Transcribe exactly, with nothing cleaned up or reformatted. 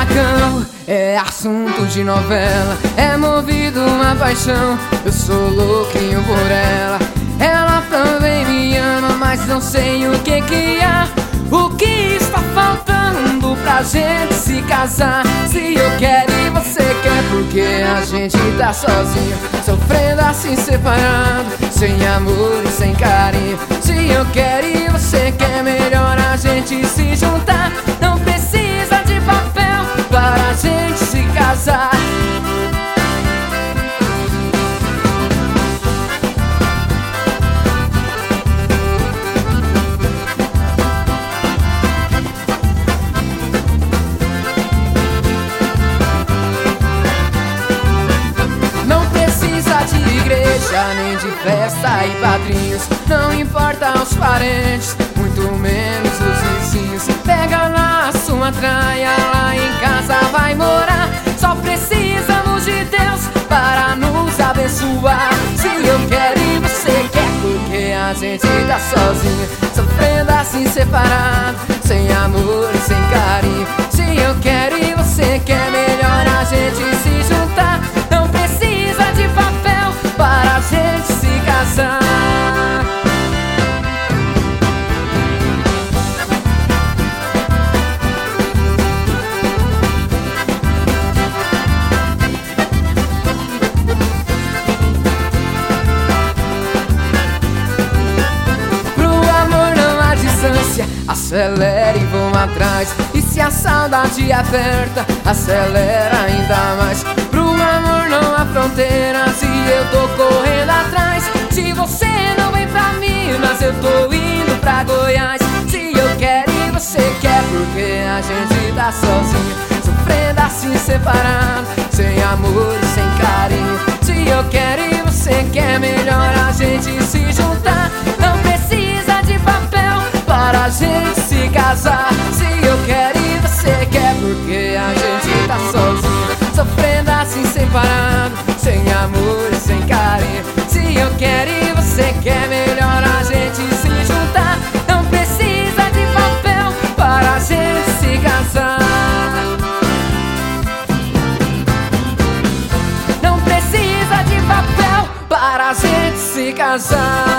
furacão, é assunto de novela, é movido uma paixão. Eu sou louquinho por ela, ela também me ama, mas não sei o que que há. O que está faltando pra gente se casar? Se eu quero e você quer, porque a gente tá sozinho, sofrendo assim separado, sem amor e sem carinho. Se eu quero e você quer, melhor a gente se juntar. Não precisa de papel para a gente se casar. Nem de festa e padrinhos, não importa os parentes, muito menos os vizinhos. Pega lá a sua traia, lá em casa vai morar. Só precisamos de Deus para nos abençoar. Se eu quero e você quer, porque a gente tá sozinho, sofrendo assim separado, sem amor e sem carinho. Se eu quero e você quer, melhor a gente se juntar. Não precisa de papel para a gente se casar. Pro amor não há distância, acelera e vão atrás. E se a saudade aperta, acelera ainda mais. Pro amor não há fronteiras e eu tô correndo atrás. Se você não vem pra Minas, eu tô indo pra Goiás. Se eu quero e você quer, porque a gente tá sozinho, sofrendo assim separado, sem amor e sem carinho. Se eu quero e você quer, melhor a gente se juntar. Não precisa de papel para a gente se casar. Se eu quero e você quer, porque a gente tá sozinho, sofrendo assim separado, sem amor e sem carinho. Se eu quero e você quer, melhor a gente se juntar. Não precisa de papel para a gente se casar. Não precisa de papel para a gente se casar.